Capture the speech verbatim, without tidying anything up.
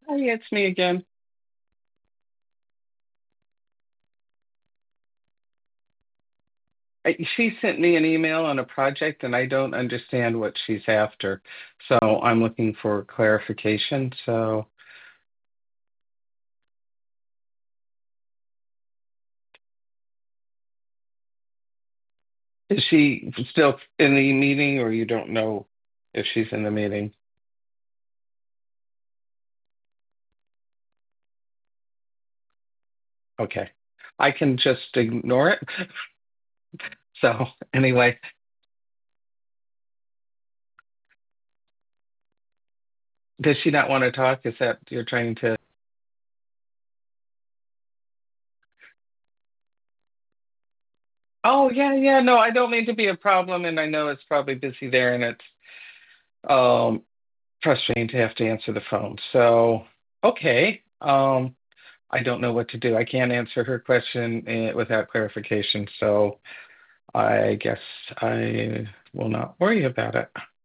Hi, it's me again. I, she sent me an email on a project and I don't understand what she's after. So I'm looking for clarification. So is she still in the meeting or you don't know if she's in the meeting? Okay. I can just ignore it. So anyway, does she not want to talk? Is that you're trying to? Oh, yeah, yeah. No, I don't mean to be a problem. And I know it's probably busy there and it's um, frustrating to have to answer the phone. So, okay. Um, I don't know what to do. I can't answer her question eh, without clarification, so I guess I will not worry about it.